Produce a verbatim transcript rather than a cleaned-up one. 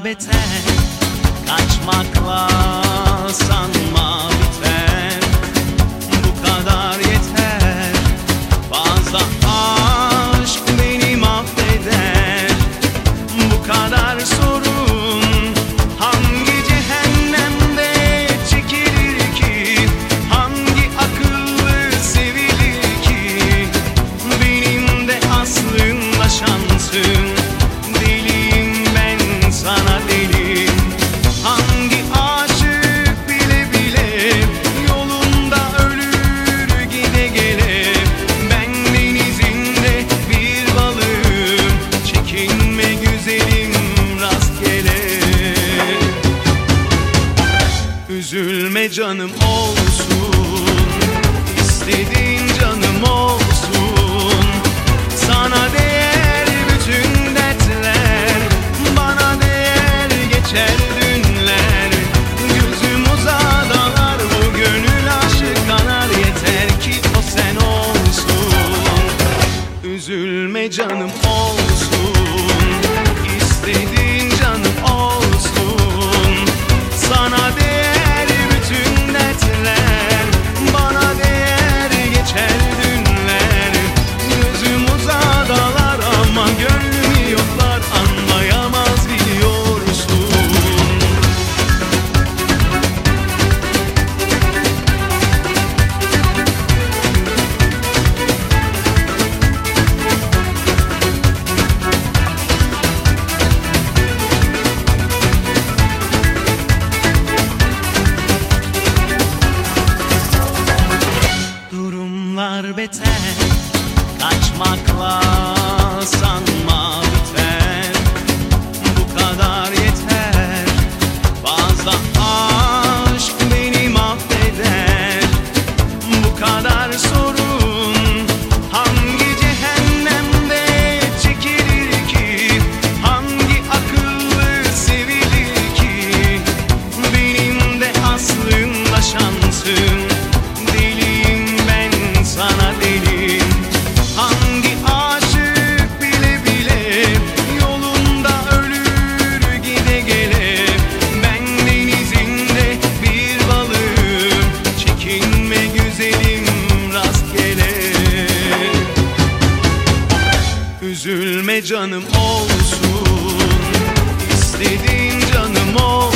beter, kaçmakla sanma biter. Bu kadar yeter, fazla aşk beni mahveder. Bu kadar sorun hangi cehennemde çekilir ki? Hangi akıllı sevilir ki? Benim de aslında şansım, deliyim ben sana deli. Hangi aşık bile bile yolunda ölür gide gele. Ben denizinde bir balığım, çekinme güzelim rastgele. Üzülme canım olsun, istediğin canım olsun. Sana değer bütün dertler, bana değer geçer dünler. Gözüm uzadalar, bu gönül aşık kanar. Yeter ki o sen olsun. Üzülme canım olsun, istediğin canım olsun. Sana değer bütün dertler, bana değer geçer dünler. Gözüm uzadalar ama gönlüm yoklar, anlayamaz biliyorsun. Durumlar beter, kaçmakla sanma biter. Bu kadar yeter, fazla aşk beni mahveder. Bu kadar sorun hangi cehennemde çekilir ki? Hangi akıllı sevilir ki? Benim de aslında şansım, deliyim ben sana deli. Hangi aşık bile bile yolunda ölür gide gele. Ben denizinde bir balığım, çekinme güzelim rastgele. Üzülme canım olsun, istediğin canım olsun.